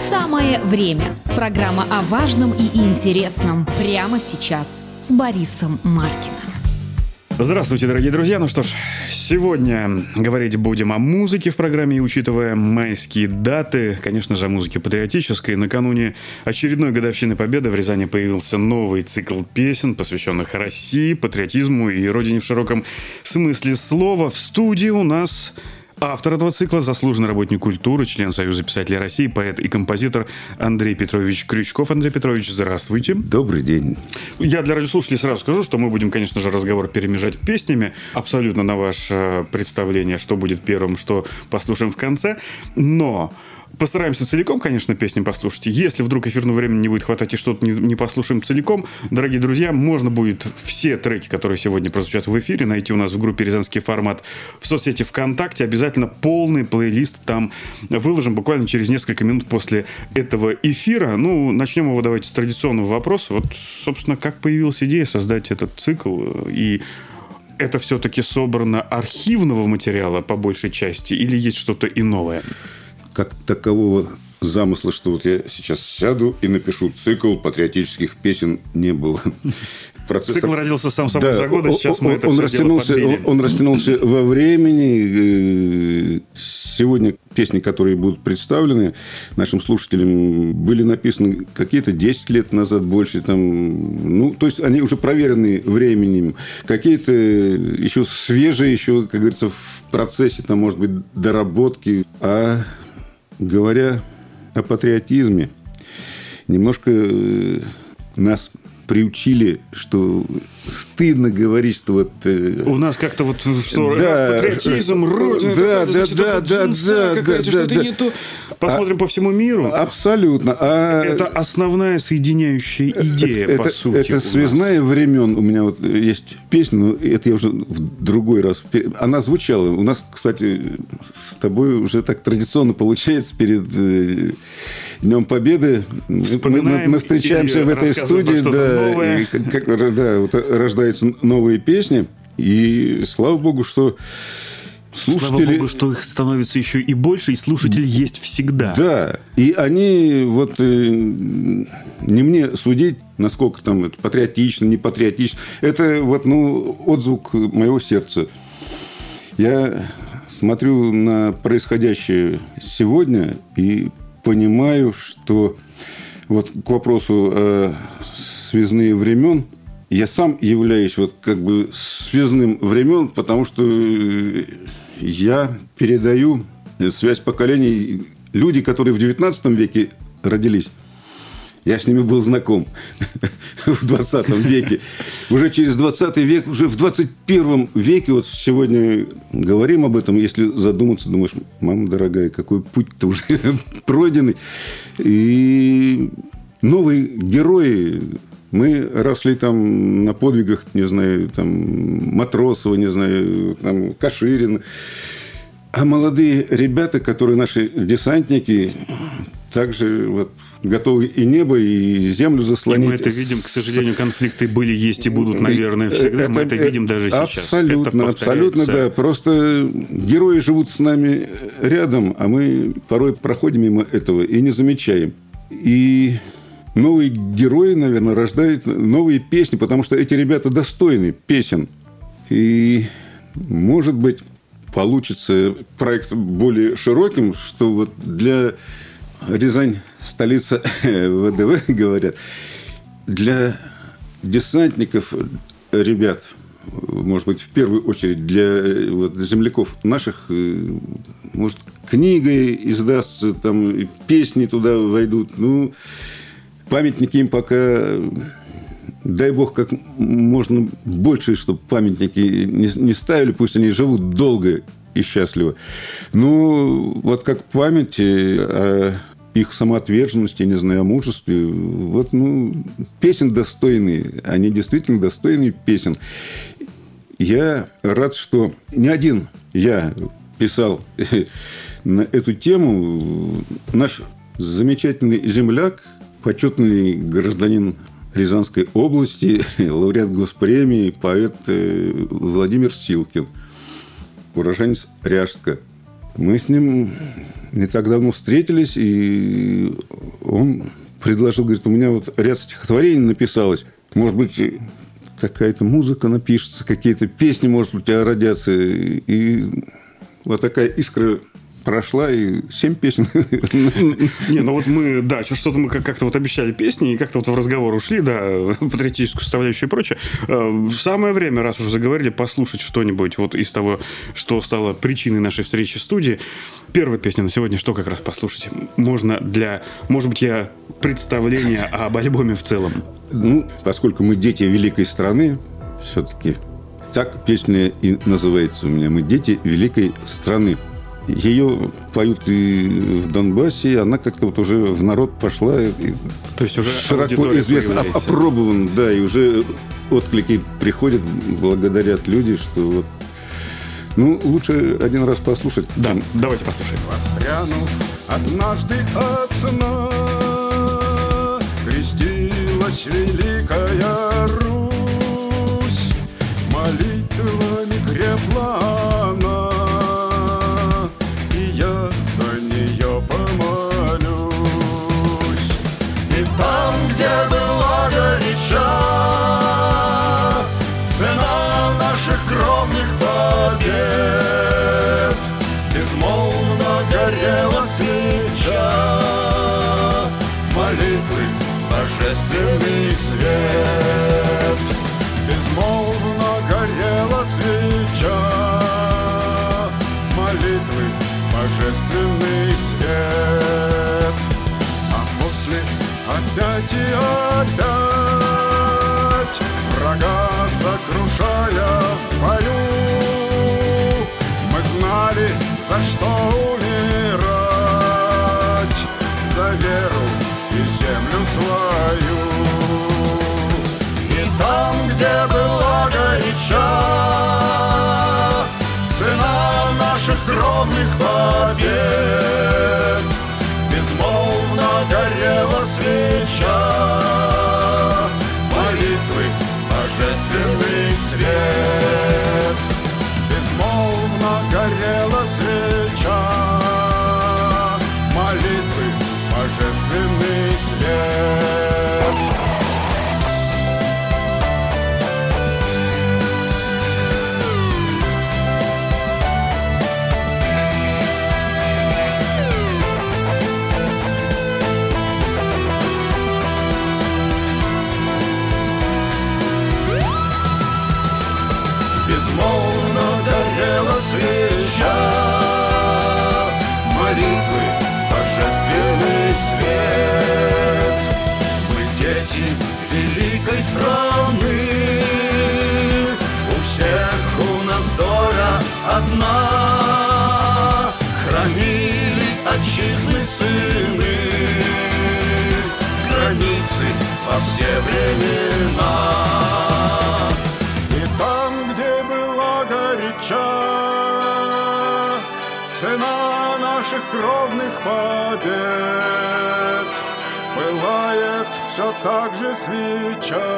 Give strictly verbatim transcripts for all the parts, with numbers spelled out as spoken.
Самое время. Программа о важном и интересном прямо сейчас с Борисом Маркиным. Здравствуйте, дорогие друзья. Ну что ж, сегодня говорить будем о музыке в программе. И учитывая майские даты, конечно же, о музыке патриотической, накануне очередной годовщины Победы в Рязани появился новый цикл песен, посвященных России, патриотизму и родине в широком смысле слова. В студии у нас автор этого цикла, заслуженный работник культуры, член Союза писателей России, поэт и композитор Андрей Петрович Крючков. Андрей Петрович, здравствуйте. Добрый день. Я для радиослушателей сразу скажу, что мы будем, конечно же, разговор перемежать песнями. Абсолютно на ваше представление, что будет первым, что послушаем в конце. Но постараемся целиком, конечно, песни послушать. Если вдруг эфирного времени не будет хватать и что-то не, не послушаем целиком, дорогие друзья, можно будет все треки, которые сегодня прозвучат в эфире, найти у нас в группе «Рязанский формат» в соцсети ВКонтакте. Обязательно полный плейлист там выложим буквально через несколько минут после этого эфира. Ну, начнем его давайте с традиционного вопроса. Вот, собственно, как появилась идея создать этот цикл? И это все-таки собрано архивного материала по большей части или есть что-то иное? Как такового замысла, что вот я сейчас сяду и напишу цикл патриотических песен, не было. Процесс Цикл так... родился сам собой да, за годы, сейчас он, мы это он все растянулся, дело подбили. Он, он растянулся во времени. Сегодня песни, которые будут представлены нашим слушателям, были написаны какие-то десять лет назад, больше. Там, ну, то есть, они уже проверены временем. Какие-то еще свежие, еще, как говорится, в процессе, там, может быть, доработки. А говоря о патриотизме, немножко нас приучили, что стыдно говорить, что вот... У нас как-то вот что, да, патриотизм, родина, да, да, значит, да, да, джинса, да, какая-то, да, что-то да, не то. Посмотрим а, по всему миру. Абсолютно. А это основная соединяющая идея, это, по сути. Это связная времен. У меня вот есть песня, но это я уже в другой раз... Она звучала. У нас, кстати, с тобой уже так традиционно получается перед Днем Победы. Мы, мы, мы встречаемся в этой студии, да, и, как, да, вот рождаются новые песни. И слава богу, что слушатели... Слава богу, что их становится еще и больше, и слушатель есть всегда. Да. И они вот э, не мне судить, насколько там это патриотично, не патриотично. Это вот, ну, отзвук моего сердца. Я смотрю на происходящее сегодня и понимаю, что вот к вопросу о связные времен, я сам являюсь вот как бы связным времен, потому что я передаю связь поколений. Люди, которые в девятнадцатом веке родились, я с ними был знаком в двадцатом веке. Уже через двадцатый век, уже в двадцать первом веке, вот сегодня говорим об этом, если задуматься, думаешь, мама дорогая, какой путь-то уже пройденный. И новые герои... Мы росли там на подвигах, не знаю, там, Матросова, не знаю, там, Каширина. А молодые ребята, которые наши десантники, также вот готовы и небо, и землю заслонить. И мы это видим, к сожалению, конфликты были, есть и будут, наверное, всегда. Это, мы это видим даже сейчас. Абсолютно, абсолютно, да. Просто герои живут с нами рядом, а мы порой проходим мимо этого и не замечаем. И... новые герои, наверное, рождают новые песни, потому что эти ребята достойны песен. И, может быть, получится проект более широким, что вот для Рязань, столица ВДВ, говорят, для десантников, ребят, может быть, в первую очередь для вот, земляков наших, может, книга издастся, там, песни туда войдут, ну... Памятники им пока, дай бог, как можно больше, чтобы памятники не, не ставили, пусть они живут долго и счастливо. Ну, вот как память о их самоотверженности, не знаю, о мужестве, вот, ну, песен достойные, они действительно достойные песен. Я рад, что не один я писал на эту тему. Наш замечательный земляк, почетный гражданин Рязанской области, лауреат госпремии, поэт Владимир Силкин, уроженец Ряжска. Мы с ним не так давно встретились, и он предложил, говорит, у меня вот ряд стихотворений написалось. Может быть, какая-то музыка напишется, какие-то песни, может быть, у тебя родятся. И вот такая искра прошла, и семь песен. Не, ну вот мы, да, что-то мы как-то вот обещали песни, и как-то вот в разговор ушли, да, патриотическую составляющую и прочее. Самое время, раз уже заговорили, послушать что-нибудь вот из того, что стало причиной нашей встречи в студии. Первая песня на сегодня, что как раз послушать? Можно для, может быть, я представление об альбоме в целом. Ну, поскольку мы дети великой страны, все-таки так песня и называется у меня. Мы дети великой страны. Ее поют и в Донбассе, и она как-то вот уже в народ пошла. И то есть уже широко известна, опробован, да, и уже отклики приходят, благодарят люди, что вот. Ну, лучше один раз послушать. Да, давайте послушаем. Воспрянув однажды от сна, крестилась великая Русь, молитвами крепла она, и я за нее помолюсь. И там, где была горяча цена наших кровных побед, безмолвно горела свеча молитвы, божественный свет. Безмолвно горела свеча молитвы, божественный свет. А после опять и опять, врага сокрушая в бою, мы знали, за что умирать, за веру и землю свою. И там, где была горяча цена наших кровных побед, безмолвно горела свеча молитвы, божественный свет. Безмолвно горела свеча молитвы, божественный свет. Безмолвно горела свеча молитвы, божественный свет. Мы дети великой страны, у всех у нас доля одна, хранили отчизны сыны границы во все времена. Цена наших кровных побед, пылает все так же свеча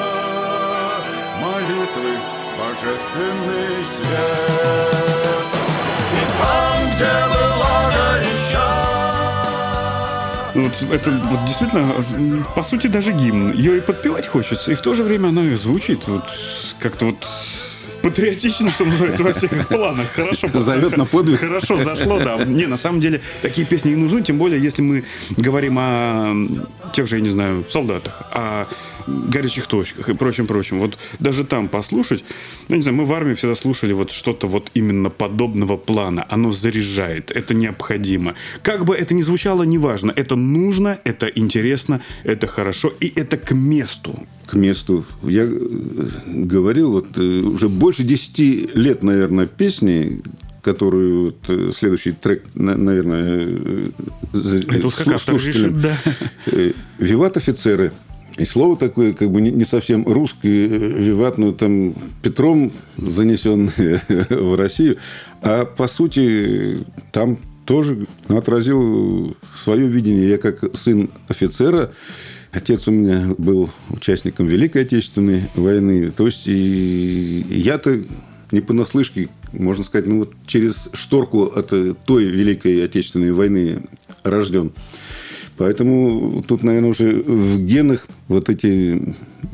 молитвы, божественный свет. И там, где была горяча. Вот это вот действительно, по сути, даже гимн. Ее и подпевать хочется, и в то же время она звучит вот как-то вот патриотично, что называется, во всех планах. Хорошо. Зовет на подвиг. Хорошо зашло, да. Не, на самом деле, такие песни и нужны, тем более, если мы говорим о тех же, я не знаю, солдатах, о горячих точках и прочем-прочем. Вот даже там послушать, ну, не знаю, мы в армии всегда слушали вот что-то вот именно подобного плана. Оно заряжает, это необходимо. Как бы это ни звучало, неважно. Это нужно, это интересно, это хорошо, и это к месту. К месту. Я говорил, вот уже больше десяти лет, наверное, песни, которую вот, следующий трек, наверное, это вот как автор решит, да. «Виват, офицеры». И слово такое, как бы не совсем русское, виват, но там Петром занесенное в Россию. А по сути, там тоже отразил свое видение. Я как сын офицера, отец у меня был участником Великой Отечественной войны. То есть, и я-то не понаслышке, можно сказать, ну вот через шторку от той Великой Отечественной войны рожден. Поэтому тут, наверное, уже в генах вот эти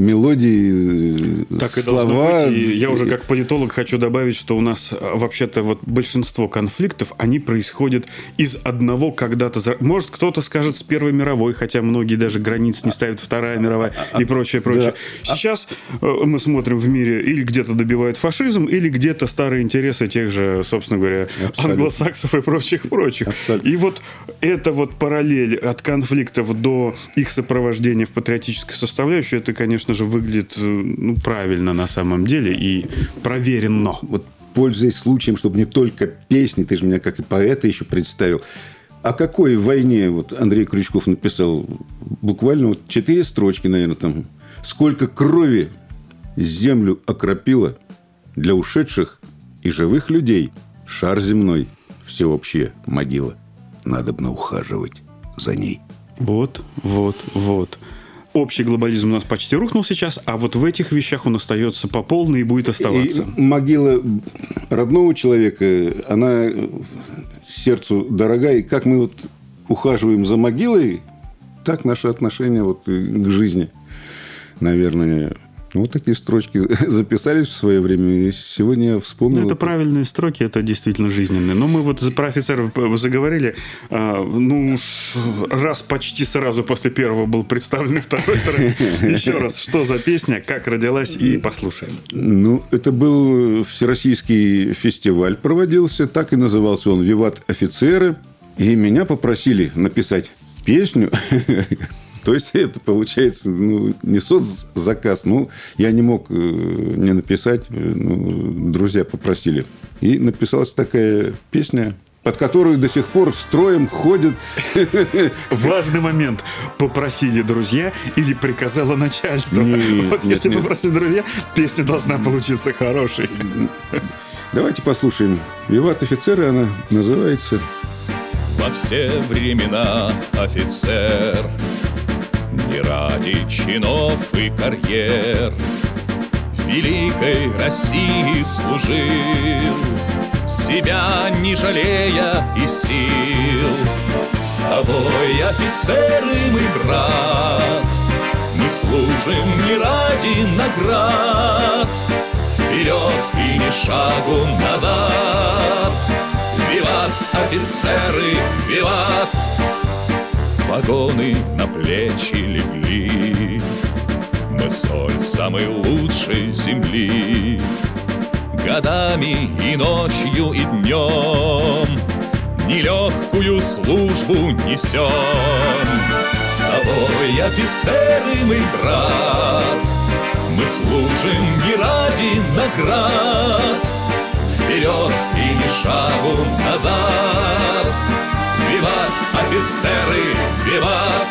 мелодии, так слова... и должно быть. И я уже как политолог хочу добавить, что у нас вообще-то вот большинство конфликтов, они происходят из одного когда-то... Может, кто-то скажет с Первой мировой, хотя многие даже границ не ставят, Вторая мировая и прочее, прочее. Да. Сейчас мы смотрим в мире, или где-то добивают фашизм, или где-то старые интересы тех же, собственно говоря, абсолютно, англосаксов и прочих-прочих. Абсолютно. И вот эта вот параллель от конфликтов до их сопровождения в патриотической составляющей, это, конечно же, выглядит ну, правильно на самом деле и проверено. Вот, пользуясь случаем, чтобы не только песни, ты же меня как и поэта еще представил. О какой войне вот Андрей Крючков написал буквально вот четыре строчки, наверное, там. Сколько крови землю окропило для ушедших и живых людей шар земной, всеобщая могила. Надобно ухаживать за ней. Вот, вот, вот. Общий глобализм у нас почти рухнул сейчас, а вот в этих вещах он остается по полной и будет оставаться. И могила родного человека, она сердцу дорога. И как мы вот ухаживаем за могилой, так наши отношения вот к жизни, наверное. Вот такие строчки записались в свое время, и сегодня я вспомнил. Это, это правильные строки, это действительно жизненные. Но мы вот про офицеров заговорили. Ну, раз почти сразу после первого был представлен второй трек. Еще раз, что за песня, как родилась, и послушаем. Ну, это был всероссийский фестиваль проводился, так и назывался он «Виват офицеры». И меня попросили написать песню. То есть, это получается ну, не соцзаказ. Ну, я не мог не написать. Ну, друзья попросили. И написалась такая песня, под которую до сих пор строем ходят. Важный момент. Попросили друзья или приказало начальство? Нет, вот нет, если нет. попросили друзья, песня должна получиться хорошей. Давайте послушаем. «Виват офицеры» она называется. Во все времена офицер не ради чинов и карьер великой России служил, себя не жалея и сил. С тобой, офицеры, мы, брат, мы служим не ради наград. Вперед и ни шагу назад. Виват, офицеры, виват! Погоны на плечи легли, мы соль самой лучшей земли. Годами и ночью, и днем нелегкую службу несем. С тобой, офицеры, мы, брат, мы служим не ради наград. Вперед и ни шагу назад. Виват, офицеры, виват!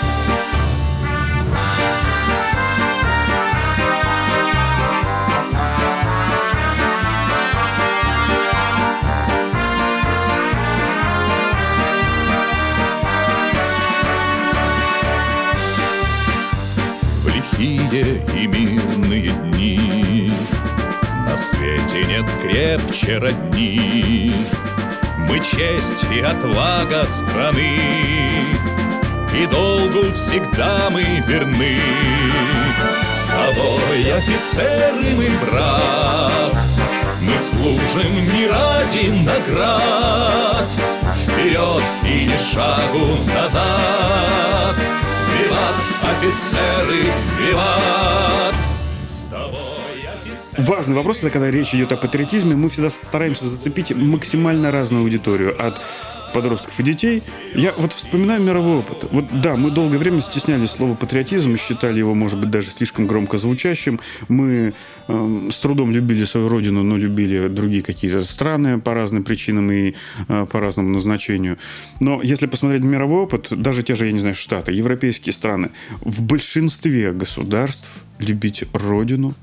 В лихие и мирные дни на свете нет крепче родни. Мы честь и отвага страны, и долгу всегда мы верны. С тобой, офицеры, мы, брат, мы служим не ради наград. Вперед и ни шагу назад. Виват, офицеры, виват! С тобой. Важный вопрос, это когда речь идет о патриотизме, мы всегда стараемся зацепить максимально разную аудиторию, от подростков и детей. Я вот вспоминаю мировой опыт. Вот да, мы долгое время стеснялись слова патриотизм и считали его, может быть, даже слишком громко звучащим. Мы э, с трудом любили свою родину, но любили другие какие-то страны по разным причинам и э, по разному назначению. Но если посмотреть мировой опыт, даже те же, я не знаю, Штаты, европейские страны, в большинстве государств любить родину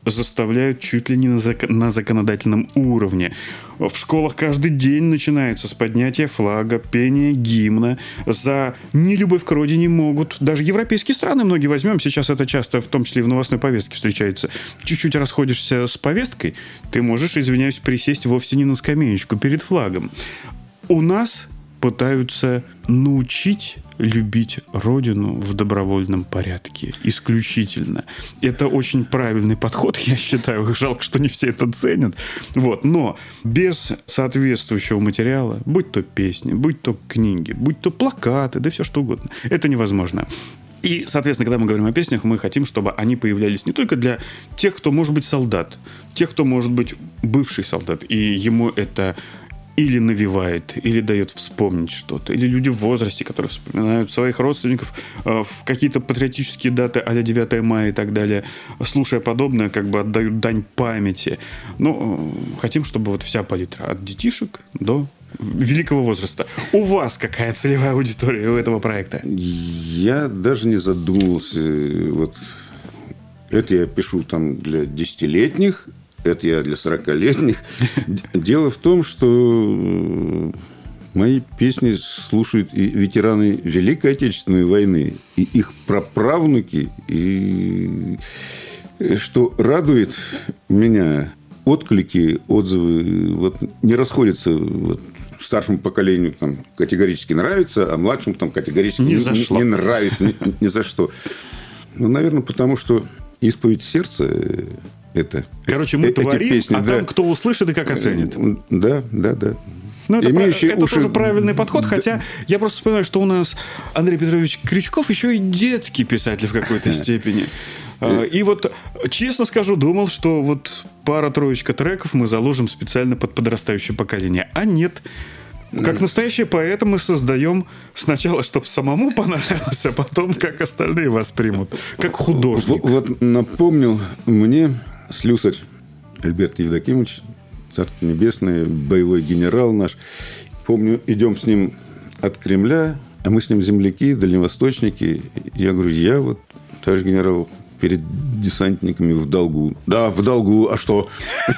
заставляют чуть ли не на, зак- на законодательном уровне. В школах каждый день начинается с поднятия флага, пения гимна. За нелюбовь к родине могут даже европейские страны, многие возьмем, сейчас это часто, в том числе и в новостной повестке встречается. Чуть-чуть расходишься с повесткой, ты можешь, извиняюсь, присесть вовсе не на скамеечку перед флагом. У нас пытаются научить любить родину в добровольном порядке. Исключительно. Это очень правильный подход, я считаю. Жалко, что не все это ценят. Вот. Но без соответствующего материала, будь то песни, будь то книги, будь то плакаты, да все что угодно, это невозможно. И, соответственно, когда мы говорим о песнях, мы хотим, чтобы они появлялись не только для тех, кто может быть солдат, тех, кто может быть бывший солдат, и ему это или навевает, или дает вспомнить что-то. Или люди в возрасте, которые вспоминают своих родственников э, в какие-то патриотические даты а-ля девятое мая и так далее. Слушая подобное, как бы отдают дань памяти. Но э, хотим, чтобы вот вся палитра от детишек до великого возраста. У вас какая целевая аудитория у этого проекта? Я даже не задумывался. Вот это я пишу там для десятилетних, это я для сорокалетних. Дело в том, что мои песни слушают и ветераны Великой Отечественной войны, и их праправнуки. И что радует меня, отклики, отзывы вот, не расходятся. Вот, старшему поколению там, категорически нравится, а младшему там, категорически не, не, не нравится. Ни, ни за что. Ну, наверное, потому что исповедь сердца... Это, Короче, мы эти творим, песни, а да. там кто услышит и как оценит. Да, да, да. Ну, это, Имеющие это уши... тоже правильный подход, да. Хотя я просто вспоминаю, что у нас Андрей Петрович Крючков еще и детский писатель в какой-то степени. И вот, честно скажу, думал, что вот пара-троечка треков мы заложим специально под подрастающее поколение. А нет. Как настоящие поэты мы создаем сначала, чтобы самому понравилось, а потом, как остальные воспримут. Как художник. Вот напомнил мне слюсарь Альберт Евдокимович, Царство Небесное, боевой генерал наш. Помню, идем с ним от Кремля, а мы с ним земляки, дальневосточники. Я говорю, я вот, товарищ генерал, перед десантниками в долгу. Да, в долгу, а что?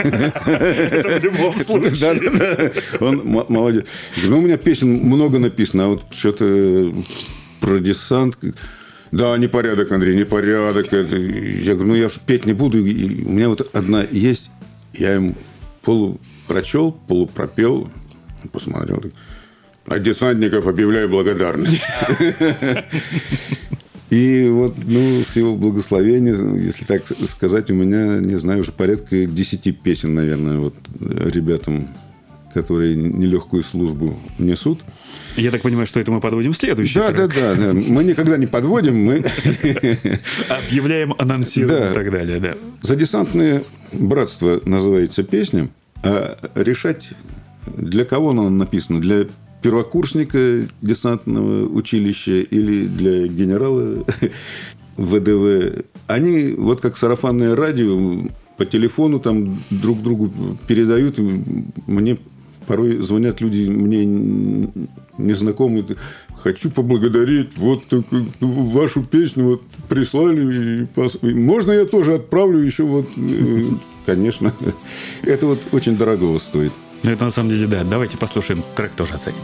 Это в любом случае. Да, да, да. Он молодец. Ну, у меня песен много написано, а вот что-то про десант... Да, непорядок, Андрей, непорядок. Я говорю, ну, я же петь не буду. У меня вот одна есть. Я им полупрочел, полупропел. Посмотрел. От десантников объявляю благодарность. И вот, ну, с его благословения, если так сказать, у меня, не знаю, уже порядка десяти песен, наверное, вот ребятам, которые нелегкую службу несут. Я так понимаю, что это мы подводим следующий да, трек. Да, да, да. Мы никогда не подводим, мы... Объявляем, анонсируем да. и так далее, да. «За десантное братство» называется песня, а решать, для кого она написана? Для первокурсника десантного училища или для генерала вэ дэ вэ? Они, вот как сарафанное радио, по телефону там друг другу передают. Мне порой звонят люди, мне незнакомые. Хочу поблагодарить. Вот вашу песню вот прислали. Можно я тоже отправлю еще? Вот, конечно. Это вот очень дорого стоит. Это на самом деле, да. Давайте послушаем трек, тоже оценим.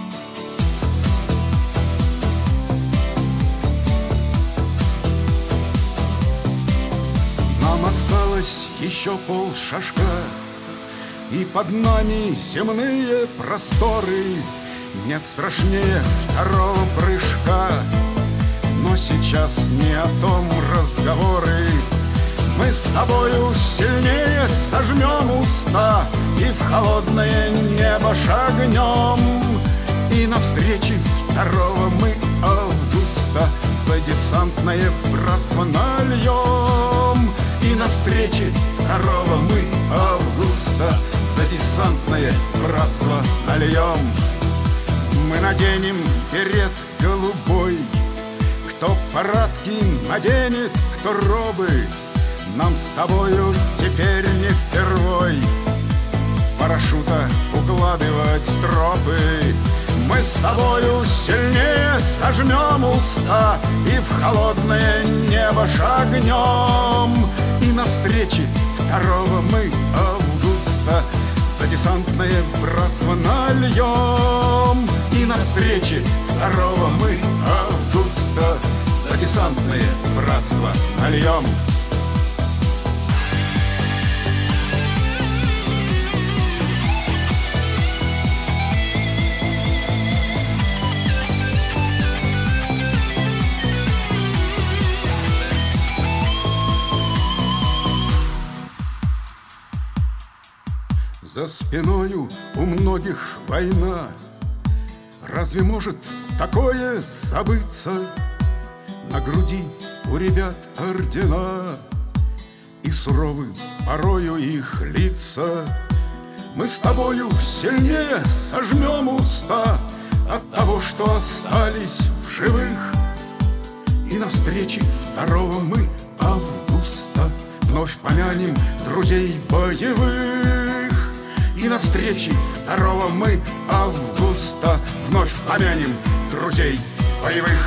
Нам осталось еще полшажка, и под нами земные просторы. Нет страшнее второго прыжка, но сейчас не о том разговоры. Мы с тобою сильнее сожмем уста и в холодное небо шагнем. И навстречу второго мы августа за десантное братство нальем. И навстречу второго мы августа за десантное братство нальем. Мы наденем берет голубой, кто парадки наденет, кто робы. Нам с тобою теперь не впервой парашюта укладывать тропы. Мы с тобою сильнее сожмем уста и в холодное небо шагнем. И на встрече второго мы августа за десантное братство нальем. И на встрече второго мы августа за десантное братство нальем. За спиною у многих война. Разве может такое забыться? На груди у ребят ордена, и суровы порою их лица. Мы с тобою сильнее сожмем уста от того, что остались в живых. И на встрече второго мы августа вновь помянем друзей боевых. И на встрече второго мы августа вновь помянем друзей боевых.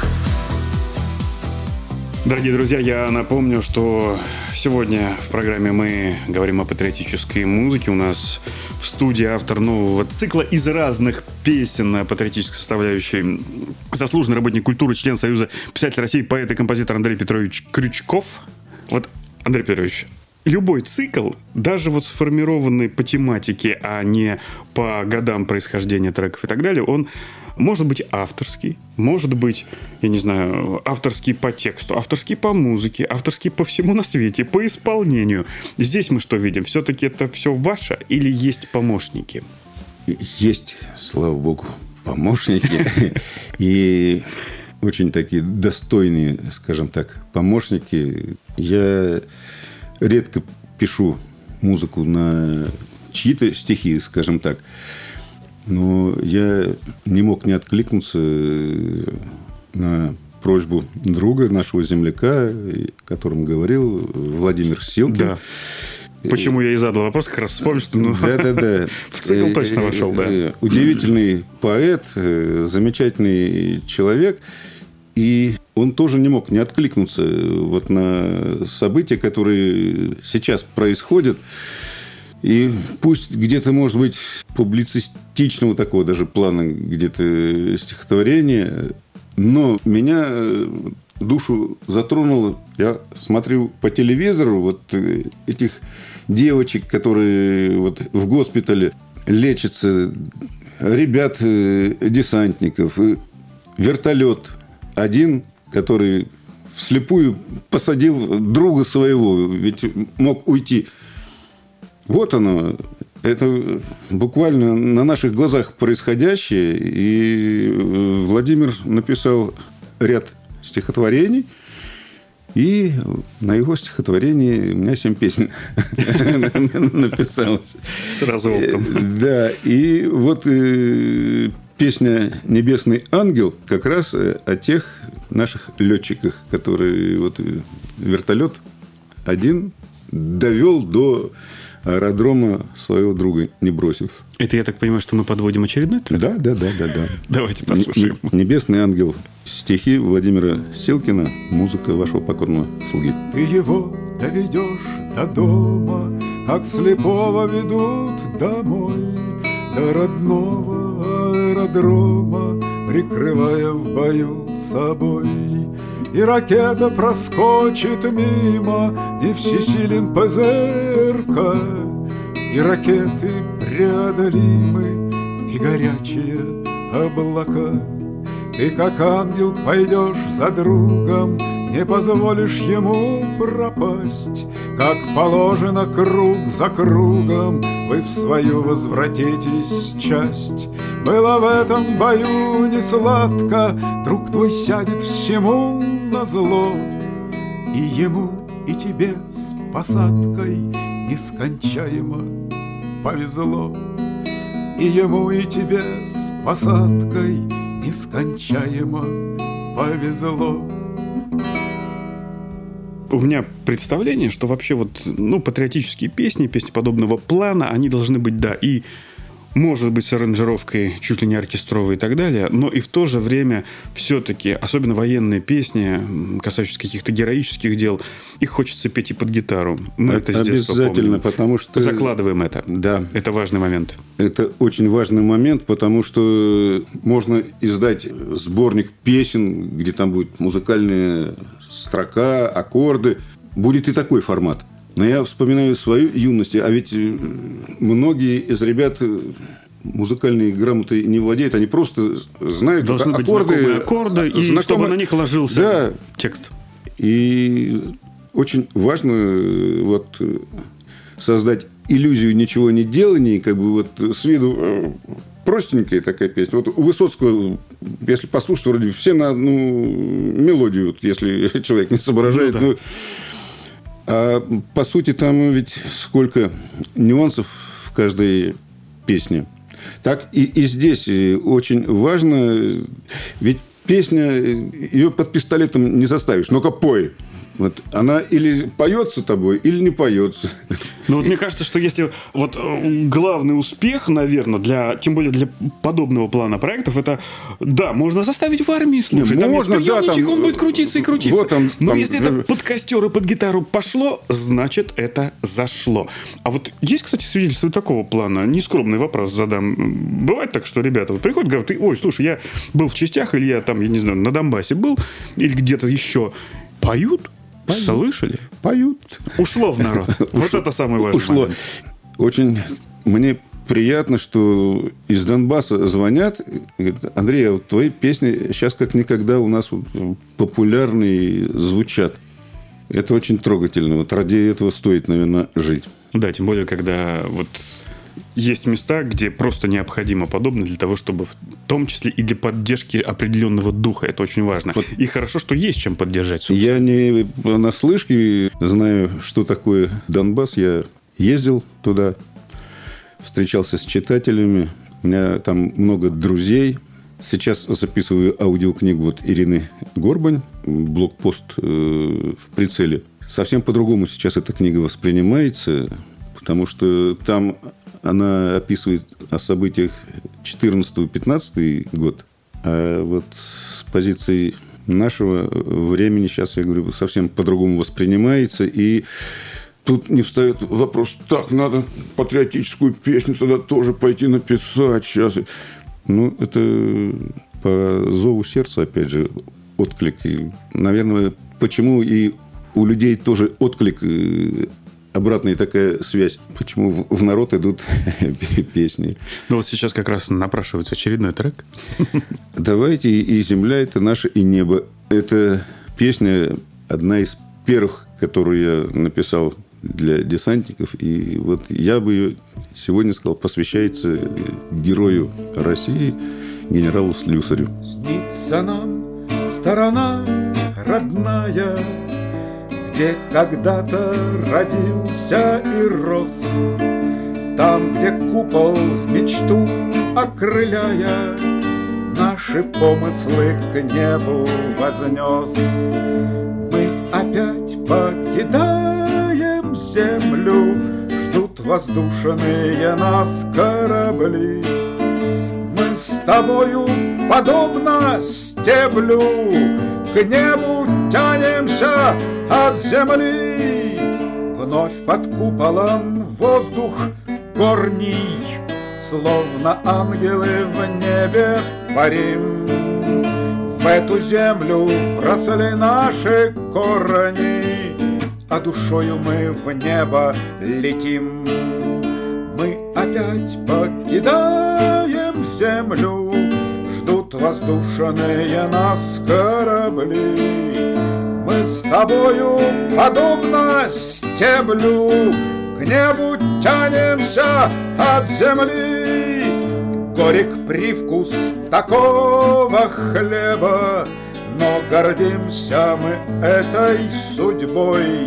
Дорогие друзья, я напомню, что сегодня в программе мы говорим о патриотической музыке. У нас в студии автор нового цикла из разных песен патриотической составляющей, заслуженный работник культуры, член Союза писателей России, поэт и композитор Андрей Петрович Крючков. Вот, Андрей Петрович, любой цикл, даже вот сформированный по тематике, а не по годам происхождения треков и так далее, он может быть авторский, может быть, я не знаю, авторский по тексту, авторский по музыке, авторский по всему на свете, по исполнению. Здесь мы что видим? Все-таки это все ваше или есть помощники? Есть, слава богу, помощники. И очень такие достойные, скажем так, помощники. Я редко пишу музыку на чьи-то стихи, скажем так. Но я не мог не откликнуться на просьбу друга, нашего земляка, о котором говорил, Владимир Силкин. Да. Почему я и задал вопрос, как раз вспомнил, что ну, да, да, да. в цикл точно вошел. Да. Удивительный поэт, замечательный человек. И он тоже не мог не откликнуться вот на события, которые сейчас происходят. И пусть где-то, может быть, публицистичного такого даже плана где-то стихотворения, но меня душу затронуло. Я смотрю по телевизору вот этих девочек, которые вот в госпитале лечатся, ребят-десантников, вертолет один, который вслепую посадил друга своего, ведь мог уйти. Вот оно, это буквально на наших глазах происходящее. И Владимир написал ряд стихотворений. И на его стихотворении у меня семь песен написалось. Сразу оптом. Да, и вот песня «Небесный ангел» как раз о тех наших летчиках, которые вот вертолет один довел до аэродрома своего друга, не бросив. Это, я так понимаю, что мы подводим очередной трек? Да, да, да, да, да. Давайте послушаем. «Небесный ангел». Стихи Владимира Силкина, музыка вашего покорного слуги. Ты его доведешь до дома, как слепого ведут домой, до родного аэродрома, прикрывая в бою собой. И ракета проскочит мимо, и всесилен ПЗРК, и ракеты преодолимы, и горячие облака. Ты, как ангел, пойдешь за другом, не позволишь ему пропасть. Как положено, круг за кругом, вы в свою возвратитесь часть. Было в этом бою не сладко, друг твой сядет всему назло, и ему, и тебе с посадкой нескончаемо повезло. И ему, и тебе с посадкой нескончаемо повезло. У меня представление, что вообще вот, ну, патриотические песни, песни подобного плана, они должны быть, да, и может быть, с аранжировкой чуть ли не оркестровой и так далее, но и в то же время все-таки, особенно военные песни, касающиеся каких-то героических дел, их хочется петь и под гитару. Мы это, это с детства обязательно, помним. Потому что... Закладываем это. Да. Это важный момент. Это очень важный момент, потому что можно издать сборник песен, где там будет музыкальная строка, аккорды. Будет и такой формат. Но я вспоминаю свою юность, а ведь многие из ребят музыкальной грамотой не владеют, они просто знают должны быть аккорды, знакомые аккорды, и знакомые... чтобы на них ложился да. текст. И очень важно вот создать иллюзию ничего не делания, как бы вот с виду простенькая такая песня. Вот у Высоцкого, если послушать, вроде все на одну мелодию, вот, если человек не соображает. Ну, да. ну, а по сути, там ведь сколько нюансов в каждой песне. Так и, и здесь очень важно, ведь песня, ее под пистолетом не заставишь, ну-ка пой. Вот она или поется тобой, или не поется. Ну, вот мне кажется, что если вот главный успех, наверное, для, тем более для подобного плана проектов, это, да, можно заставить в армии слушать. Там можно, есть приемничек, да, там, он будет крутиться и крутиться. Вот там, Но там, если там... это под костер и под гитару пошло, значит, это зашло. А вот есть, кстати, свидетельство такого плана? Нескромный вопрос задам. Бывает так, что ребята вот приходят, говорят, ой, слушай, я был в частях, или я там, я не знаю, на Донбассе был, или где-то еще. Поют? Поют. Слышали? Поют. Ушло в народ. Вот это самый важный Ушло. момент. Очень мне приятно, что из Донбасса звонят. Говорят, Андрей, а вот твои песни сейчас как никогда у нас популярные звучат. Это очень трогательно. Вот ради этого стоит, наверное, жить. Да, тем более, когда вот... Есть места, где просто необходимо подобное для того, чтобы в том числе и для поддержки определенного духа. Это очень важно. Вот. И хорошо, что есть чем поддержать. Собственно. Я не понаслышке знаю, что такое Донбасс. Я ездил туда, встречался с читателями. У меня там много друзей. Сейчас записываю аудиокнигу вот Ирины Горбань, «Блокпост э, в прицеле». Совсем по-другому сейчас эта книга воспринимается, потому что там... Она описывает о событиях четырнадцатый-пятнадцатый год. А вот с позиции нашего времени сейчас, я говорю, совсем по-другому воспринимается. И тут не встает вопрос, так, надо патриотическую песню тогда тоже пойти написать сейчас. Ну, это по зову сердца, опять же, отклик. И, наверное, почему и у людей тоже отклик... Обратная такая связь. Почему в народ идут песни. Ну, вот сейчас как раз напрашивается очередной трек. Давайте «И земля – это наше, и небо». Это песня одна из первых, которую я написал для десантников. И вот я бы ее сегодня сказал, посвящается герою России, генералу Слюсарю. Снится нам сторона родная, где когда-то родился и рос, там, где купол в мечту окрыляя, наши помыслы к небу вознес. Мы опять покидаем землю, ждут воздушные нас корабли. Мы с тобою, подобно стеблю, к небу тянемся от земли. Вновь под куполом воздух горний, словно ангелы в небе парим. В эту землю вросли наши корни, а душою мы в небо летим. Мы опять покидаем землю, ждут воздушные нас корабли. Мы с тобою, подобно стеблю, к небу тянемся от земли. Горек привкус такого хлеба, но гордимся мы этой судьбой.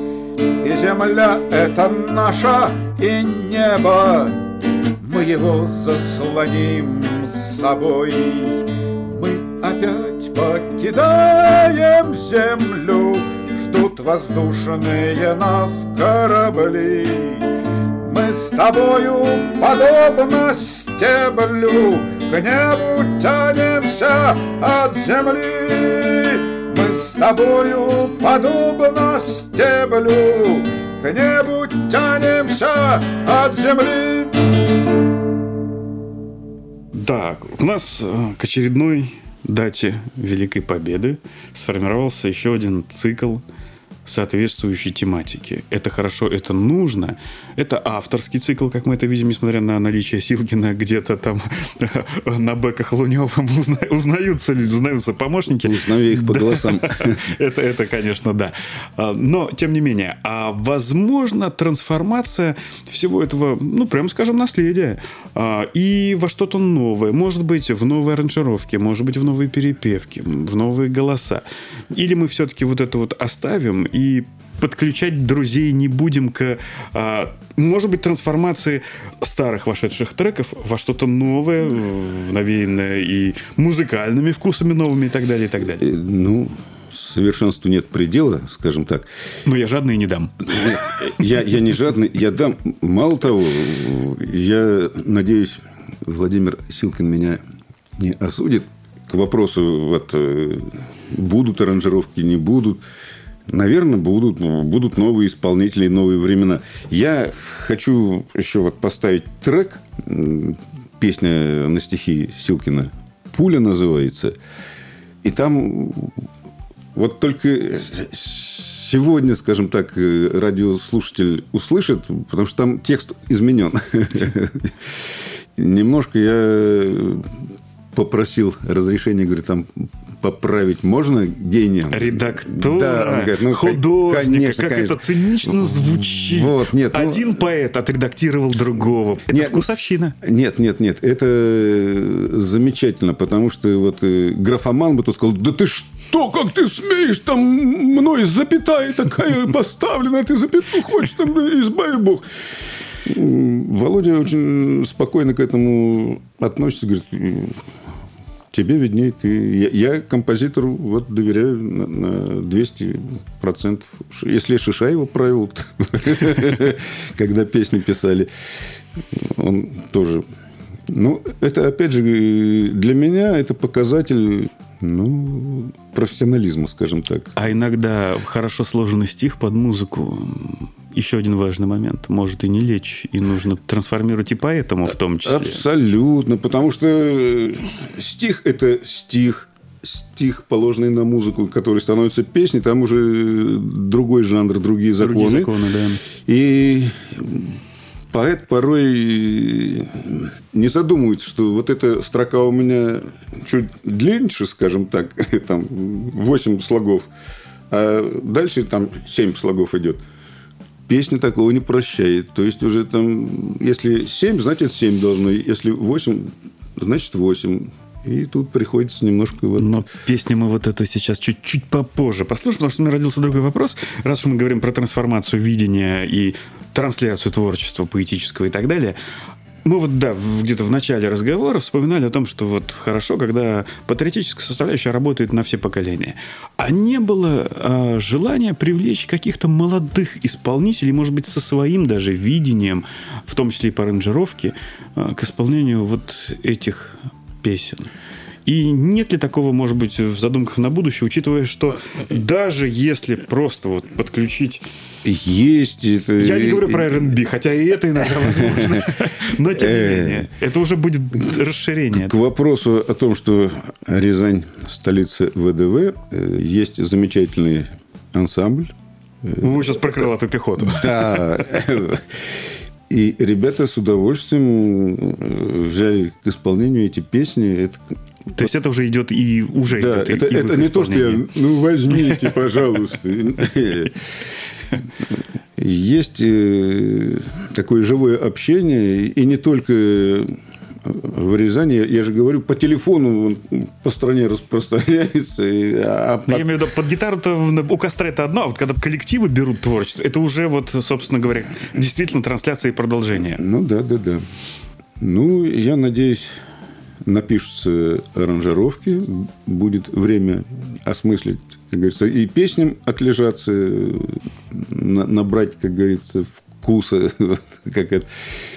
И земля — это наша, и небо, мы его заслоним с собой. Мы опять покидаем землю, ждут воздушные нас корабли. Мы с тобою, подобно стеблю, стеблю, к небу тянемся от земли. Мы с тобою подобно стеблю, к небу тянемся от земли. Да, у нас к очередной дате Великой Победы сформировался еще один цикл соответствующей тематики. Это хорошо, это нужно. Это авторский цикл, как мы это видим, несмотря на наличие Силкина где-то там на бэках Лунёва узнаются люди, узнаются помощники. Узнаю их по голосам. Это, это, конечно, да. Но, тем не менее, а возможно трансформация всего этого, ну, прямо скажем, наследия и во что-то новое. Может быть, в новые аранжировки, может быть, в новые перепевки, в новые голоса. Или мы все-таки вот это вот оставим и подключать друзей не будем к, а, может быть, трансформации старых вошедших треков во что-то новое, навеянное и музыкальными вкусами новыми и так далее, и так далее. Ну, совершенству нет предела, скажем так. Но я жадный и не дам. Я, я не жадный, я дам. Мало того, я надеюсь, Владимир Силкин меня не осудит. К вопросу, вот, будут аранжировки, не будут. Наверное, будут, будут новые исполнители, новые времена. Я хочу еще вот поставить трек. Песня на стихи Силкина «Пуля» называется. И там вот только сегодня, скажем так, радиослушатель услышит, потому что там текст изменен. Немножко я попросил разрешения, говорит, там поправить можно гением? Редактора, да, он говорит, ну, художника, конечно, как конечно. это цинично звучит. Вот, нет, Один ну... поэт отредактировал другого. Это нет, вкусовщина. Нет, нет, нет. Это замечательно, потому что вот графоман бы тут сказал, да ты что, как ты смеешь, там мной запятая такая поставлена, ты запятую хочешь, там избави Бог. Володя очень спокойно к этому относится, говорит, тебе виднее, ты... Я, я композитору вот доверяю на, на двести процентов. Если Шишаева правил, когда песни писали, он тоже... Ну, это, опять же, для меня это показатель, ну, профессионализма, скажем так. А иногда хорошо сложенный стих под музыку... Еще один важный момент. Может и не лечь, и нужно трансформировать и поэтому в том числе. Абсолютно. Потому что стих – это стих. Стих, положенный на музыку, который становится песней. Там уже другой жанр, другие законы. Другие законы, да. И поэт порой не задумывается, что вот эта строка у меня чуть длиннее, скажем так, там восемь слогов, а дальше там семь слогов идет. Песня такого не прощает. То есть, уже там, если семь, значит, семь должно. Если восемь, значит, восемь. И тут приходится немножко... Вот... Но песню мы вот эту сейчас чуть-чуть попозже послушаем, потому что у меня родился другой вопрос. Раз уж мы говорим про трансформацию видения и трансляцию творчества поэтического и так далее... Мы вот, да, где-то в начале разговора вспоминали о том, что вот хорошо, когда патриотическая составляющая работает на все поколения. А не было а, желания привлечь каких-то молодых исполнителей, может быть, со своим даже видением, в том числе и по аранжировке, а, к исполнению вот этих песен? И нет ли такого, может быть, в задумках на будущее, учитывая, что даже если просто вот подключить... Есть это... Я не говорю про эр энд би, хотя и это иногда возможно. Но, тем не менее, это уже будет расширение. К вопросу о том, что Рязань – столица вэ дэ вэ, есть замечательный ансамбль. Вы сейчас про крылатую пехоту. Да. И ребята с удовольствием взяли к исполнению эти песни. Это... То есть, это уже идет и уже да, идет. Это, и это не то, что я... Ну, возьмите, пожалуйста. Есть такое живое общение. И не только в Рязани. Я же говорю, по телефону по стране распространяется. А под... Я имею в виду, под гитару-то у костра это одно, а вот когда коллективы берут творчество, это уже, вот, собственно говоря, действительно трансляция и продолжение. Ну, да, да, да. Ну, я надеюсь, напишутся аранжировки, будет время осмыслить, как говорится, и песням отлежаться, набрать, как говорится, вкуса, как это...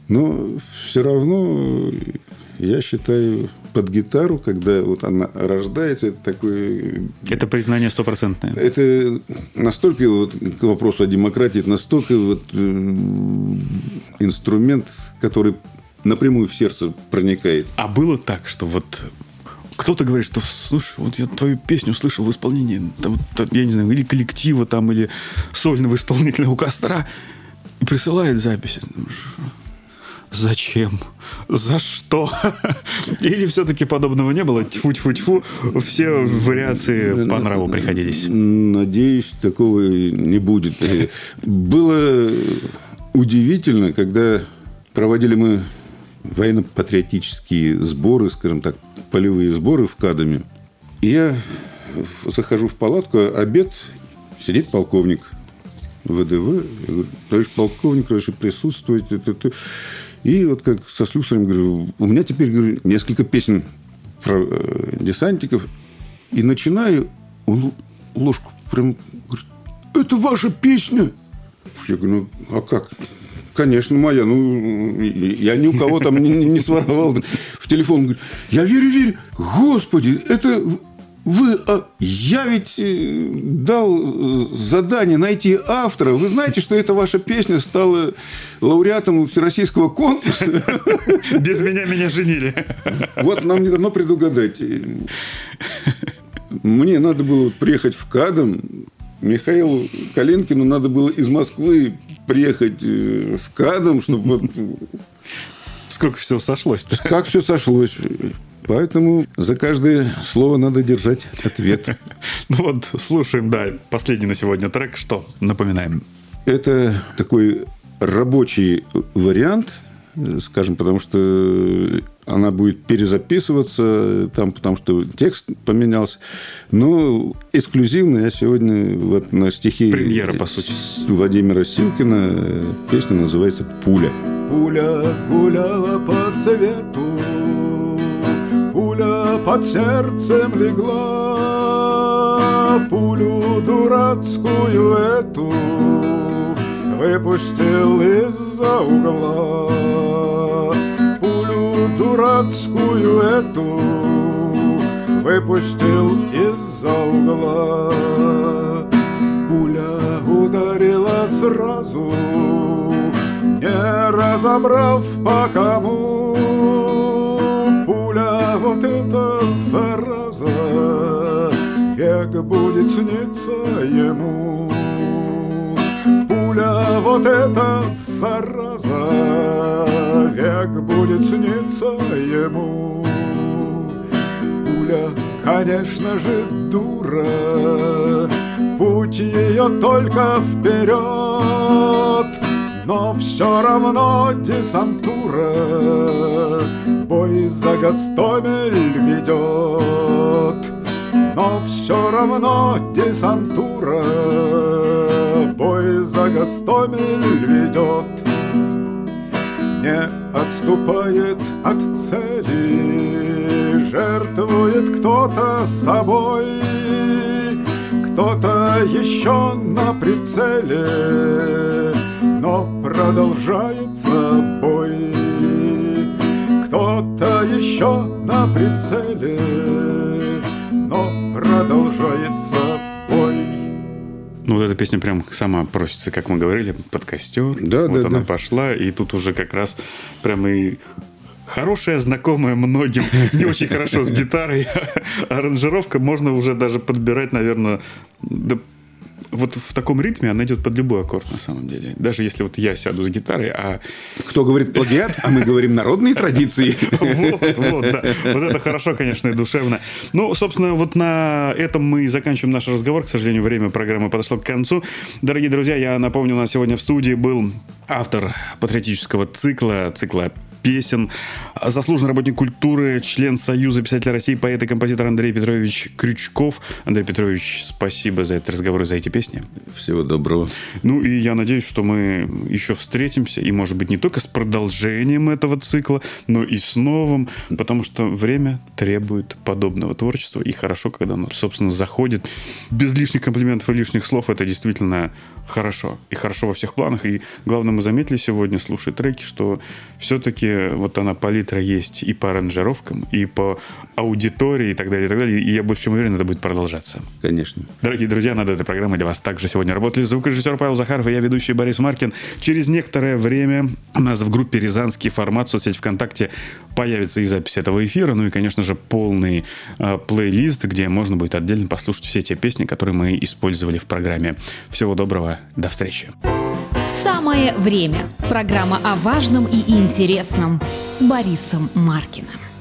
Но все равно, я считаю, под гитару, когда вот она рождается, это такое... Это признание стопроцентное. Это настолько, вот, к вопросу о демократии, это настолько вот, э, инструмент, который напрямую в сердце проникает. А было так, что вот... Кто-то говорит, что, слушай, вот я твою песню слышал в исполнении, там, я не знаю, или коллектива, там, или сольного исполнителя у костра, и присылает запись. Зачем? За что? Или все-таки подобного не было? Тьфу-тьфу-тьфу. Все вариации по нраву приходились. Надеюсь, такого не будет. Было удивительно, когда проводили мы военно-патриотические сборы, скажем так, полевые сборы в Кадаме. И я захожу в палатку, обед, сидит полковник ВДВ. Я говорю, товарищ полковник, товарищ присутствует. И вот как со слюсарем говорю, у меня теперь, говорю, несколько песен про э, десантников. И начинаю, он ложку прям говорит, это ваша песня? Я говорю, ну, а как? Конечно, моя. Ну, я ни у кого там не, не своровал. В телефон говорит, я верю, верю. Господи, это вы... А я ведь дал задание найти автора. Вы знаете, что эта ваша песня стала лауреатом всероссийского конкурса? Без меня меня женили. Вот нам не дано предугадать. Мне надо было приехать в Кадам. Михаилу Калинкину надо было из Москвы приехать в Кадам, чтобы... Вот... Сколько всего сошлось-то? Как все сошлось. Поэтому за каждое слово надо держать ответ. Ну вот, слушаем, да, последний на сегодня трек. Что? Напоминаем. Это такой рабочий вариант, скажем, потому что она будет перезаписываться, там, потому что текст поменялся. Но эксклюзивно я сегодня вот на стихи премьера, по сути, Владимира Силкина. Песня называется «Пуля». Пуля гуляла по свету, пуля под сердцем легла, пулю дурацкую эту выпустил из-за угла. Пулю дурацкую эту выпустил из-за угла. Пуля ударила сразу, не разобрав по кому. Пуля вот эта зараза век будет сниться ему. Пуля вот эта зараза век будет сниться ему. Пуля, конечно же, дура, путь ее только вперед. Но все равно десантура бой за Гостомель ведет. Но все равно десантура бой за Гостомель ведет. Не отступает от цели, жертвует кто-то собой, кто-то еще на прицеле, но продолжается бой. Кто-то еще на прицеле, но продолжается бой. Ну, вот эта песня прям сама просится, как мы говорили, под костер. Да, вот да, она да. пошла, и тут уже как раз прям и хорошая, знакомая многим, не очень хорошо с гитарой аранжировка. Можно уже даже подбирать, наверное, да, вот в таком ритме она идет под любой аккорд, на самом деле. Даже если вот я сяду с гитарой, а... Кто говорит плагиат, а мы говорим народные традиции. Вот, вот, да. Вот это хорошо, конечно, и душевно. Ну, собственно, вот на этом мы и заканчиваем наш разговор. К сожалению, время программы подошло к концу. Дорогие друзья, я напомню, у нас сегодня в студии был автор патриотического цикла, цикла песен. Заслуженный работник культуры, член Союза писателей России, поэт и композитор Андрей Петрович Крючков. Андрей Петрович, спасибо за этот разговор и за эти песни. Всего доброго. Ну и я надеюсь, что мы еще встретимся, и, может быть, не только с продолжением этого цикла, но и с новым, потому что время требует подобного творчества, и хорошо, когда оно, собственно, заходит. Без лишних комплиментов и лишних слов это действительно хорошо. И хорошо во всех планах. И главное, мы заметили сегодня, слушая треки, что все-таки вот она, палитра есть и по аранжировкам, и по аудитории, и так далее, и так далее. И я больше чем уверен, это будет продолжаться. Конечно. Дорогие друзья, над этой программой для вас также сегодня работали звукорежиссер Павел Захаров и я, ведущий Борис Маркин. Через некоторое время у нас в группе «Рязанский формат» в соцсети ВКонтакте появится и запись этого эфира, ну и, конечно же, полный э, плейлист, где можно будет отдельно послушать все те песни, которые мы использовали в программе. Всего доброго, до встречи. Самое время. Программа о важном и интересном с Борисом Маркиным.